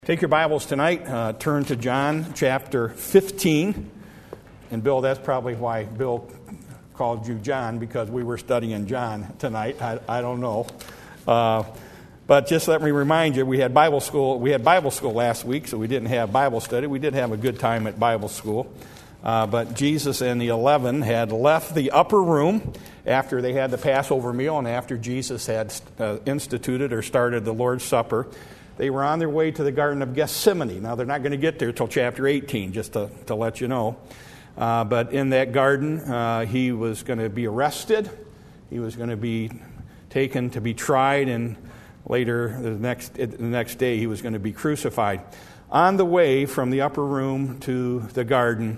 Take your Bibles tonight, turn to John chapter 15. And Bill, that's probably why Bill called you John, because we were studying John tonight. I don't know. But just let me remind you, we had Bible school last week, so we didn't have Bible study. We did have a good time at Bible school. But Jesus and the 11 had left the upper room after they had the Passover meal and after Jesus had instituted or started the Lord's Supper. They were on their way to the Garden of Gethsemane. Now, they're not going to get there until chapter 18, just to let you know. But in that garden, he was going to be arrested. He was going to be taken to be tried, and later, the next day, he was going to be crucified. On the way from the upper room to the garden,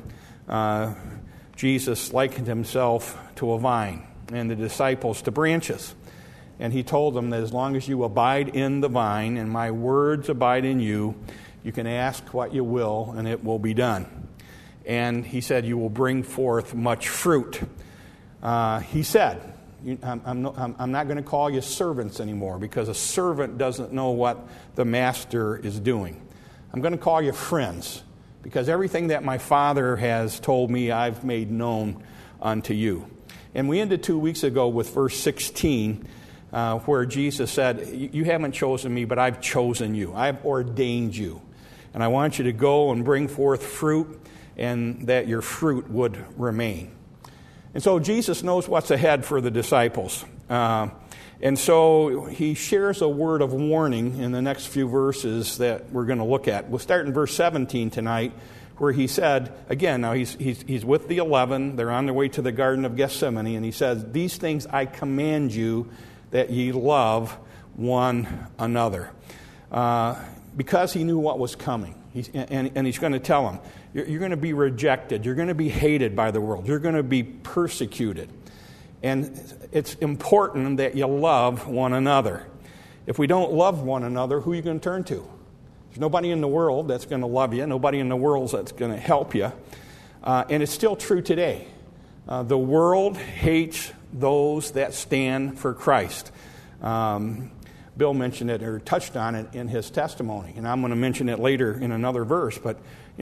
Jesus likened himself to a vine and the disciples to branches. And he told them that as long as you abide in the vine and my words abide in you, you can ask what you will and it will be done. And he said, you will bring forth much fruit. He said, I'm not going to call you servants anymore, because a servant doesn't know what the master is doing. I'm going to call you friends, because everything that my Father has told me I've made known unto you. And we ended 2 weeks ago with verse 16, where Jesus said, you haven't chosen me, but I've chosen you. I've ordained you. And I want you to go and bring forth fruit, and that your fruit would remain. And so Jesus knows what's ahead for the disciples. And so he shares a word of warning in the next few verses that we're going to look at. We'll start in verse 17 tonight, where he said, again, now he's with the 11. They're on their way to the Garden of Gethsemane, and he says, these things I command you, that ye love one another. Because he knew what was coming. And he's going to tell them, you're going to be rejected. You're going to be hated by the world. You're going to be persecuted. And it's important that you love one another. If we don't love one another, who are you going to turn to? There's nobody in the world that's going to love you. Nobody in the world that's going to help you. And it's still true today. The world hates those that stand for Christ. Bill mentioned it or touched on it in his testimony, and I'm going to mention it later in another verse. But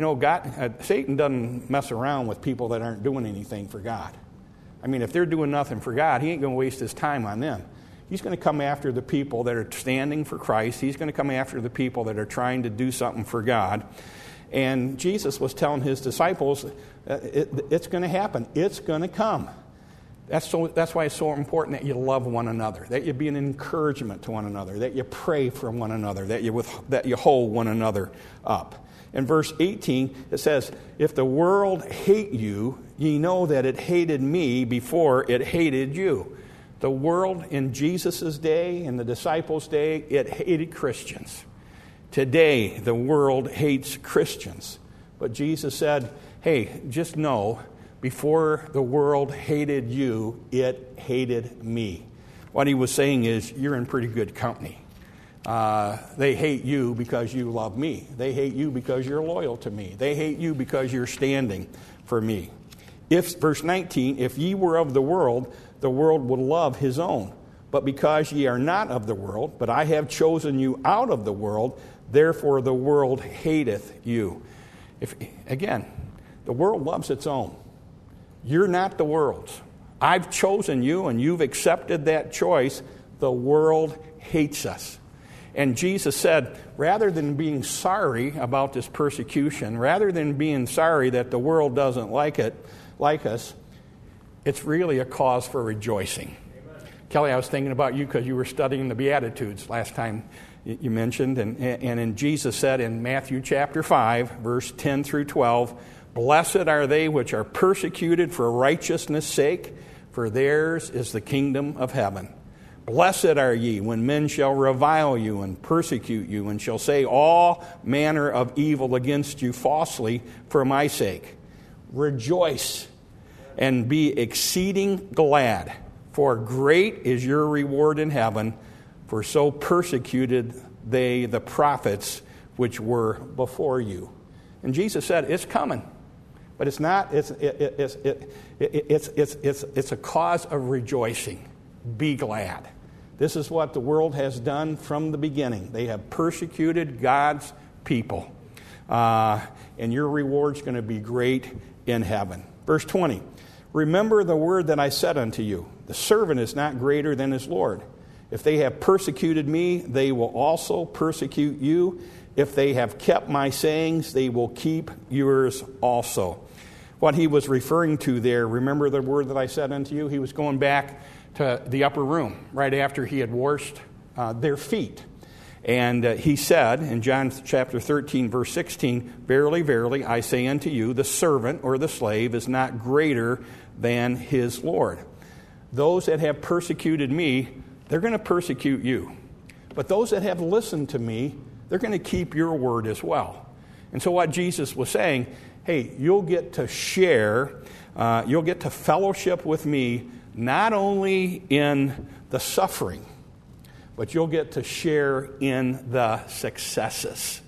Satan doesn't mess around with people that aren't doing anything for God. I mean, if they're doing nothing for God, he ain't going to waste his time on them. He's going to come after the people that are standing for Christ. He's going to come after the people that are trying to do something for God. And Jesus was telling his disciples, it's going to happen. It's going to come. That's why it's so important that you love one another, that you be an encouragement to one another, that you pray for one another, that you hold one another up. In verse 18, it says, if the world hate you, ye know that it hated me before it hated you. The world in Jesus' day, in the disciples' day, it hated Christians. Today, the world hates Christians. But Jesus said, hey, just know, before the world hated you, it hated me. What he was saying is, you're in pretty good company. They hate you because you love me. They hate you because you're loyal to me. They hate you because you're standing for me. Verse 19, if ye were of the world would love his own. But because ye are not of the world, but I have chosen you out of the world, therefore the world hateth you. Again, the world loves its own. You're not the world's. I've chosen you, and you've accepted that choice. The world hates us. And Jesus said, rather than being sorry about this persecution, rather than being sorry that the world doesn't like us, it's really a cause for rejoicing. Amen. Kelly, I was thinking about you because you were studying the Beatitudes last time you mentioned. And Jesus said in Matthew chapter 5, verse 10 through 12, blessed are they which are persecuted for righteousness' sake, for theirs is the kingdom of heaven. Blessed are ye when men shall revile you and persecute you, and shall say all manner of evil against you falsely for my sake. Rejoice and be exceeding glad, for great is your reward in heaven, for so persecuted they the prophets which were before you. And Jesus said, it's coming. But it's not. It's a cause of rejoicing. Be glad. This is what the world has done from the beginning. They have persecuted God's people. And your reward's going to be great in heaven. Verse 20, remember the word that I said unto you, the servant is not greater than his Lord. If they have persecuted me, they will also persecute you. If they have kept my sayings, they will keep yours also. What he was referring to there, remember the word that I said unto you? He was going back to the upper room right after he had washed their feet. And he said in John chapter 13, verse 16, verily, verily, I say unto you, the servant or the slave is not greater than his Lord. Those that have persecuted me, they're going to persecute you. But those that have listened to me, they're going to keep your word as well. And so what Jesus was saying, hey, you'll get to share, you'll get to fellowship with me, not only in the suffering, but you'll get to share in the successes.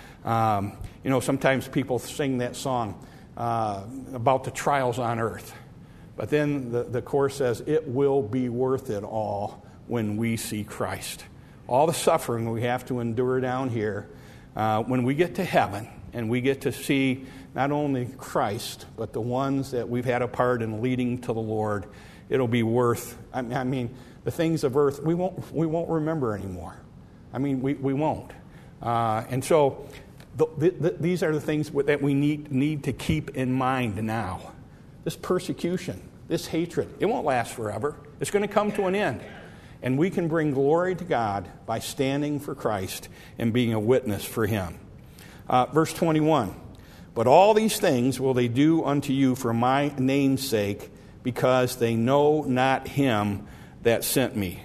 Sometimes people sing that song about the trials on earth. But then the chorus says, it will be worth it all when we see Christ. All the suffering we have to endure down here, when we get to heaven and we get to see not only Christ, but the ones that we've had a part in leading to the Lord, it'll be worth, the things of earth, we won't remember anymore. We won't. And so these are the things that we need to keep in mind now. This persecution, this hatred, it won't last forever. It's going to come to an end. And we can bring glory to God by standing for Christ and being a witness for Him. Verse 21, but all these things will they do unto you for my name's sake, because they know not Him that sent me.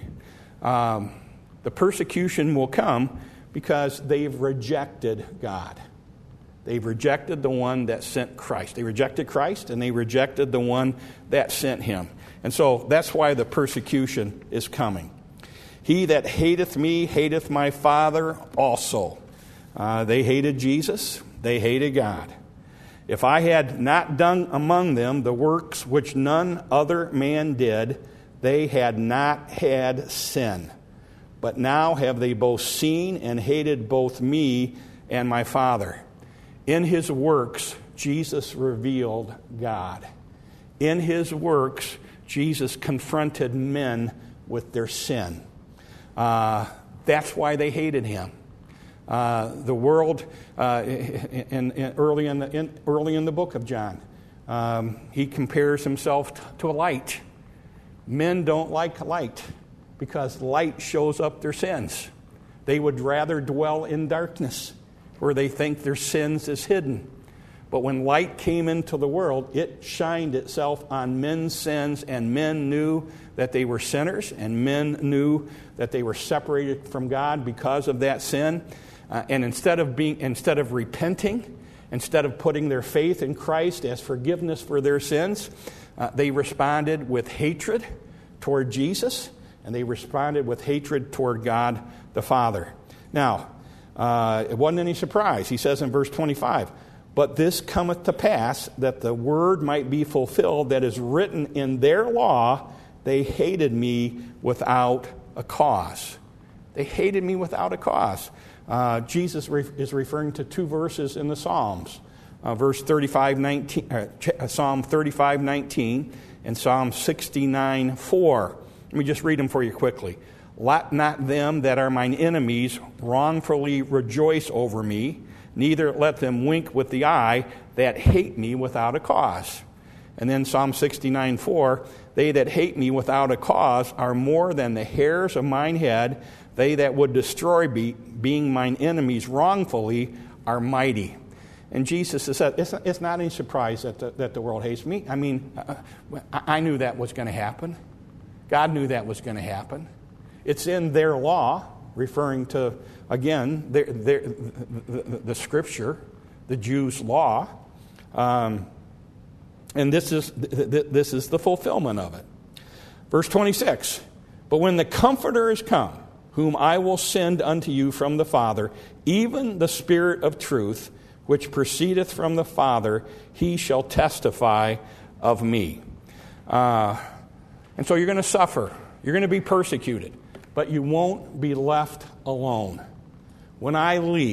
The persecution will come because they've rejected God. They've rejected the one that sent Christ. They rejected Christ and they rejected the one that sent Him. And so that's why the persecution is coming. He that hateth me hateth my Father also. They hated Jesus. They hated God. If I had not done among them the works which none other man did, they had not had sin. But now have they both seen and hated both me and my Father. In His works, Jesus revealed God. In His works, Jesus confronted men with their sin. That's why they hated Him. The world, early in the book of John, he compares himself to a light. Men don't like light because light shows up their sins. They would rather dwell in darkness where they think their sins is hidden. But when light came into the world, it shined itself on men's sins, and men knew that they were sinners, and men knew that they were separated from God because of that sin. And instead of repenting, instead of putting their faith in Christ as forgiveness for their sins, they responded with hatred toward Jesus, and they responded with hatred toward God the Father. Now, it wasn't any surprise. He says in verse 25, but this cometh to pass that the word might be fulfilled that is written in their law, they hated me without a cause. They hated me without a cause. Jesus is referring to two verses in the Psalms, Psalm 35:19 and Psalm 69:4. Let me just read them for you quickly. Let not them that are mine enemies wrongfully rejoice over me, neither let them wink with the eye that hate me without a cause. And then Psalm 69:4, they that hate me without a cause are more than the hairs of mine head. They that would destroy me, being mine enemies wrongfully, are mighty. And Jesus said, it's not any surprise that the world hates me. I knew that was going to happen. God knew that was going to happen. It's in their law, referring to, again, the Scripture, the Jews' law. And this is the fulfillment of it. Verse 26, but when the Comforter is come, whom I will send unto you from the Father, even the Spirit of truth, which proceedeth from the Father, He shall testify of me. And so you're going to suffer. You're going to be persecuted. But you won't be left alone. When I leave,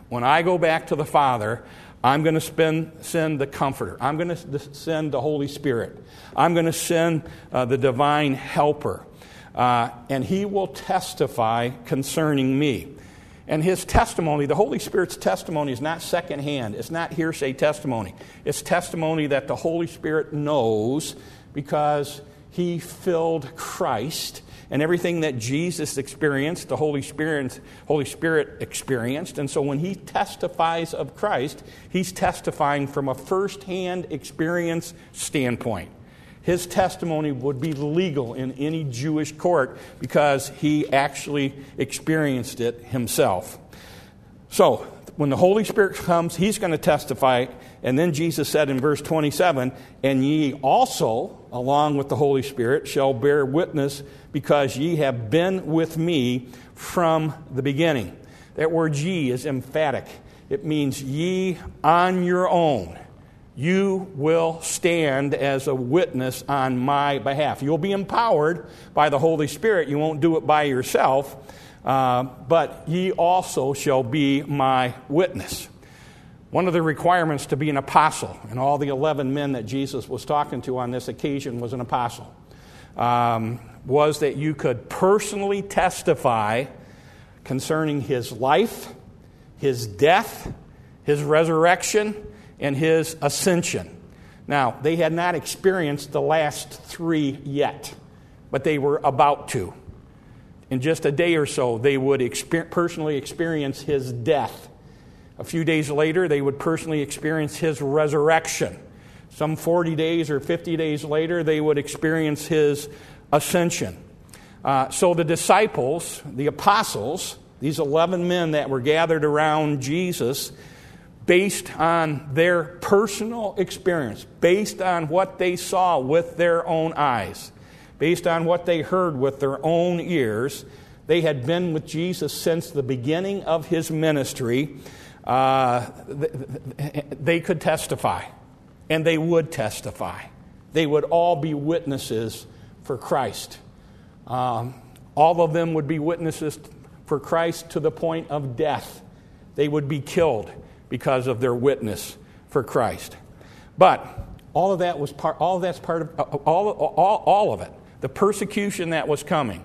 When I go back to the Father, I'm going to send the Comforter. I'm going to send the Holy Spirit. I'm going to send the divine helper. And he will testify concerning me. And his testimony, the Holy Spirit's testimony, is not secondhand. It's not hearsay testimony. It's testimony that the Holy Spirit knows because he filled Christ. And everything that Jesus experienced, the Holy Spirit experienced. And so when he testifies of Christ, he's testifying from a first-hand experience standpoint. His testimony would be legal in any Jewish court because he actually experienced it himself. So, when the Holy Spirit comes, he's going to testify. And then Jesus said in verse 27, "And ye also, along with the Holy Spirit, shall bear witness, because ye have been with me from the beginning." That word "ye" is emphatic. It means ye on your own. You will stand as a witness on my behalf. You'll be empowered by the Holy Spirit. You won't do it by yourself. But ye also shall be my witness. One of the requirements to be an apostle, and all the 11 men that Jesus was talking to on this occasion was an apostle, was that you could personally testify concerning his life, his death, his resurrection, and his ascension. Now, they had not experienced the last three yet, but they were about to. In just a day or so, they would personally experience his death. A few days later, they would personally experience his resurrection. Some 40 days or 50 days later, they would experience his ascension. So the disciples, the apostles, these 11 men that were gathered around Jesus, based on their personal experience, based on what they saw with their own eyes, based on what they heard with their own ears, they had been with Jesus since the beginning of his ministry. They could testify, and they would testify. They would all be witnesses for Christ. All of them would be witnesses for Christ to the point of death. They would be killed because of their witness for Christ. But all of that was all of it. The persecution that was coming,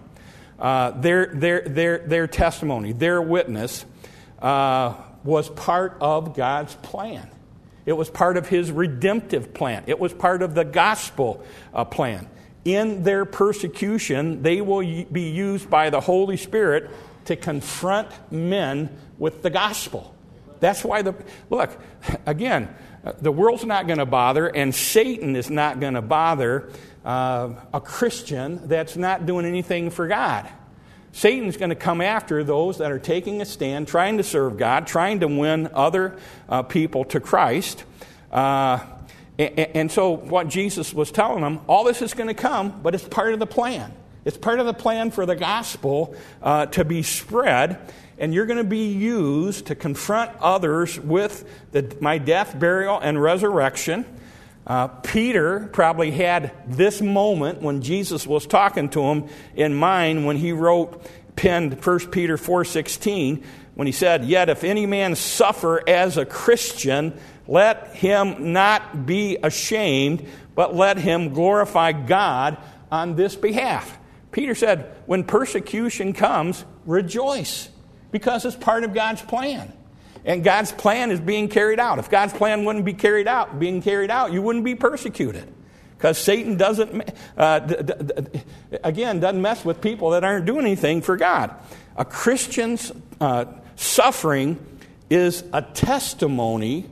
their testimony, their witness, was part of God's plan. It was part of his redemptive plan. It was part of the gospel plan. In their persecution, they will be used by the Holy Spirit to confront men with the gospel. That's why the world's not going to bother, and Satan is not going to bother a Christian that's not doing anything for God. Satan's going to come after those that are taking a stand, trying to serve God, trying to win other people to Christ. And so what Jesus was telling them, all this is going to come, but it's part of the plan. It's part of the plan for the gospel to be spread, and you're going to be used to confront others with my death, burial, and resurrection. Peter probably had this moment when Jesus was talking to him in mind when he penned 1 Peter 4:16, when he said, "Yet if any man suffer as a Christian, let him not be ashamed, but let him glorify God on this behalf." Peter said, when persecution comes, rejoice, because it's part of God's plan. And God's plan is being carried out. If God's plan wouldn't be being carried out, you wouldn't be persecuted. Because Satan doesn't mess with people that aren't doing anything for God. A Christian's suffering is a testimony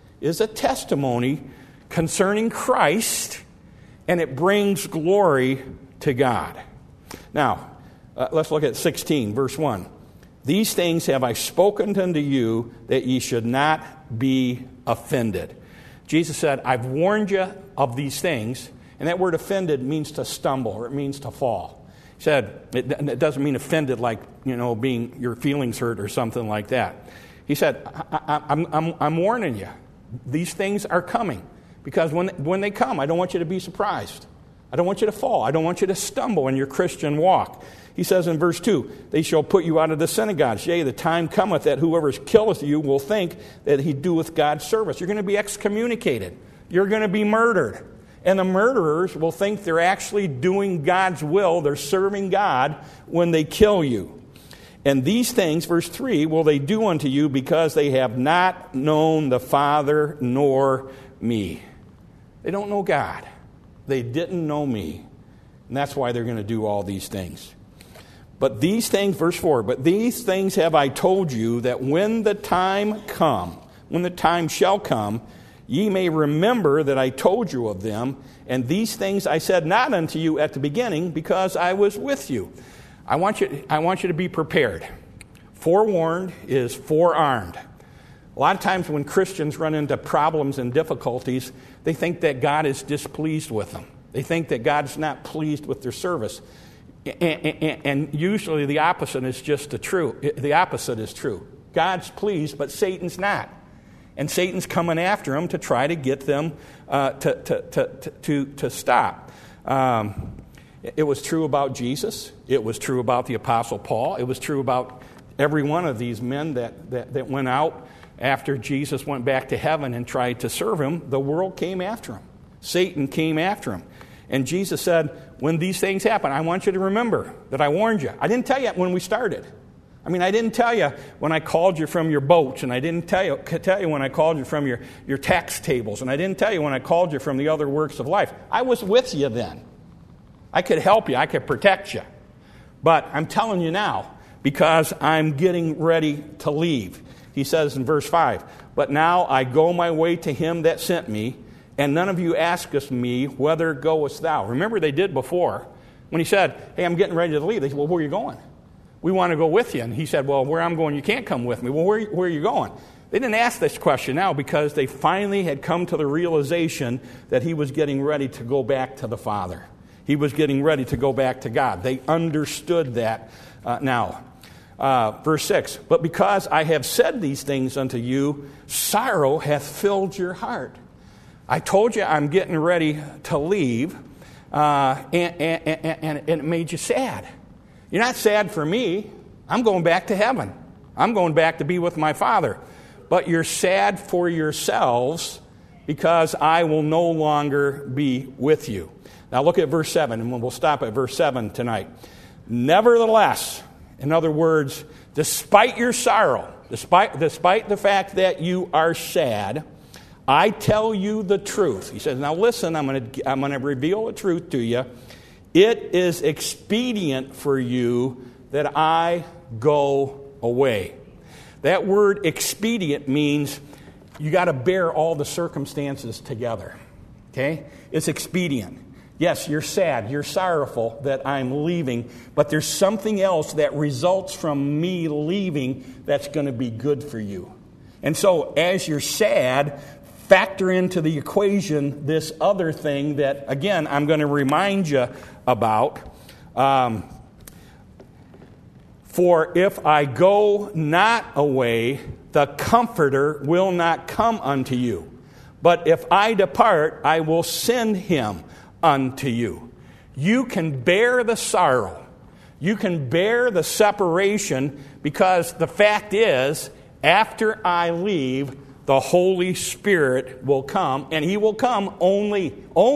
concerning Christ, and it brings glory to God. Now, let's look at 16, verse 1. "These things have I spoken unto you, that ye should not be offended." Jesus said, I've warned you of these things. And that word offended means to stumble, or it means to fall. He said, it doesn't mean offended like, being your feelings hurt or something like that. He said, I'm warning you. These things are coming. Because when they come, I don't want you to be surprised. I don't want you to fall. I don't want you to stumble in your Christian walk. He says in verse 2, they shall put you out of the synagogues. Yea, the time cometh that whoever killeth you will think that he doeth God's service. You're going to be excommunicated. You're going to be murdered. And the murderers will think they're actually doing God's will. They're serving God when they kill you. And these things, verse 3, will they do unto you because they have not known the Father nor me. They don't know God. They didn't know me. And that's why they're going to do all these things. But these things, verse 4, but these things have I told you, that when the time shall come, ye may remember that I told you of them, and these things I said not unto you at the beginning, because I was with you. I want you to be prepared. Forewarned is forearmed. A lot of times when Christians run into problems and difficulties, they think that God is displeased with them. They think that God's not pleased with their service. And usually the opposite is the opposite is true. God's pleased, but Satan's not. And Satan's coming after them to try to get them to stop. It was true about Jesus. It was true about the Apostle Paul. It was true about every one of these men that went out after Jesus went back to heaven and tried to serve him. The world came after him. Satan came after him. And Jesus said, when these things happen, I want you to remember that I warned you. I didn't tell you when we started. I didn't tell you when I called you from your boats, and I didn't tell you when I called you from your tax tables, and I didn't tell you when I called you from the other works of life. I was with you then. I could help you. I could protect you. But I'm telling you now because I'm getting ready to leave. He says in verse 5, but now I go my way to him that sent me, and none of you asketh me, whither goest thou? Remember they did before. When he said, hey, I'm getting ready to leave, they said, well, where are you going? We want to go with you. And he said, well, where I'm going, you can't come with me. Well, where are you going? They didn't ask this question now because they finally had come to the realization that he was getting ready to go back to the Father. He was getting ready to go back to God. They understood that now. Verse 6, but because I have said these things unto you, sorrow hath filled your heart. I told you I'm getting ready to leave, and it made you sad. You're not sad for me. I'm going back to heaven. I'm going back to be with my Father. But you're sad for yourselves because I will no longer be with you. Now look at verse 7, and we'll stop at verse 7 tonight. Nevertheless, in other words, despite your sorrow, despite the fact that you are sad, I tell you the truth. He says, now listen, I'm going to reveal the truth to you. It is expedient for you that I go away. That word expedient means you got to bear all the circumstances together. Okay? It's expedient. Yes, you're sad, you're sorrowful that I'm leaving, but there's something else that results from me leaving that's going to be good for you. And so as you're sad, factor into the equation this other thing that, again, I'm going to remind you about. For if I go not away, the Comforter will not come unto you. But if I depart, I will send him unto you. You can bear the sorrow. You can bear the separation because the fact is, after I leave, the Holy Spirit will come, and he will come only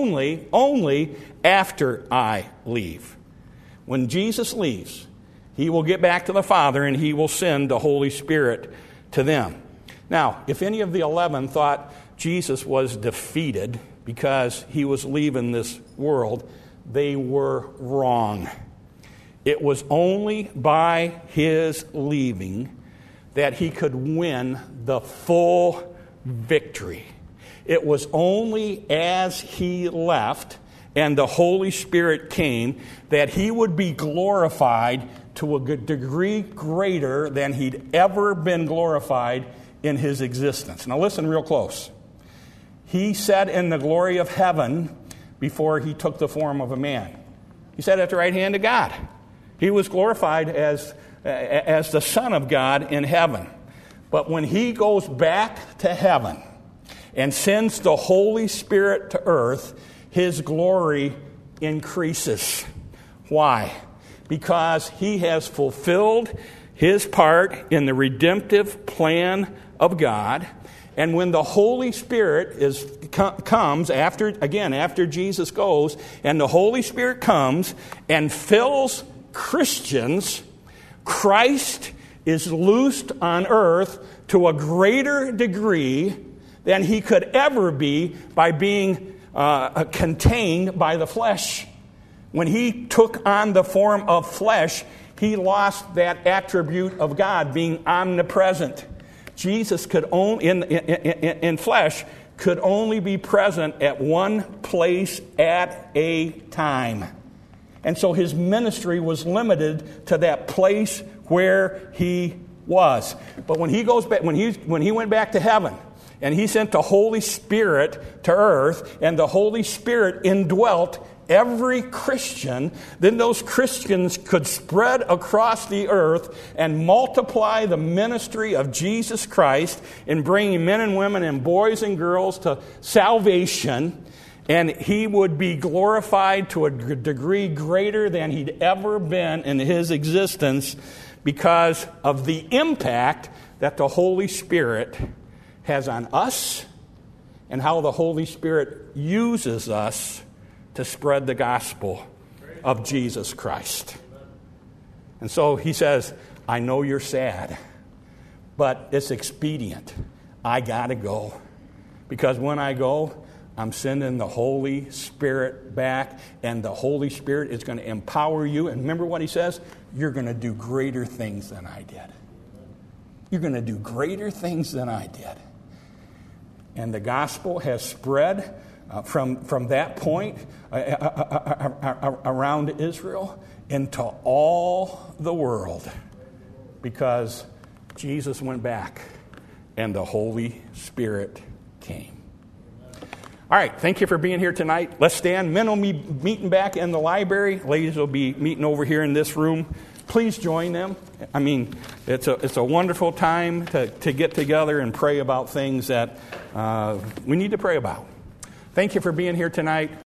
after I leave. When Jesus leaves, he will get back to the Father, and he will send the Holy Spirit to them. Now, if any of the 11 thought Jesus was defeated because he was leaving this world, they were wrong. It was only by his leaving that he could win the full victory. It was only as he left and the Holy Spirit came that he would be glorified to a degree greater than he'd ever been glorified in his existence. Now listen real close. He said in the glory of heaven before he took the form of a man. He said at the right hand of God. He was glorified as the Son of God in heaven. But when he goes back to heaven and sends the Holy Spirit to earth, his glory increases. Why? Because he has fulfilled his part in the redemptive plan of God. And when the Holy Spirit comes after Jesus goes, and the Holy Spirit comes and fills Christians, Christ is loosed on earth to a greater degree than he could ever be by being contained by the flesh. When he took on the form of flesh, he lost that attribute of God, being omnipresent. Jesus could only, in flesh, could only be present at one place at a time. And so his ministry was limited to that place where he was. But when he goes back, when he went back to heaven, and he sent the Holy Spirit to earth, and the Holy Spirit indwelt every Christian, then those Christians could spread across the earth and multiply the ministry of Jesus Christ in bringing men and women and boys and girls to salvation, and he would be glorified to a degree greater than he'd ever been in his existence because of the impact that the Holy Spirit has on us and how the Holy Spirit uses us to spread the gospel of Jesus Christ. And so he says, I know you're sad, but it's expedient. I got to go. Because when I go, I'm sending the Holy Spirit back, and the Holy Spirit is going to empower you. And remember what he says? You're going to do greater things than I did. You're going to do greater things than I did. And the gospel has spread from that point around Israel into all the world because Jesus went back and the Holy Spirit came. All right, thank you for being here tonight. Let's stand. Men will be meeting back in the library. Ladies will be meeting over here in this room. Please join them. I mean, it's a wonderful time to get together and pray about things that we need to pray about. Thank you for being here tonight.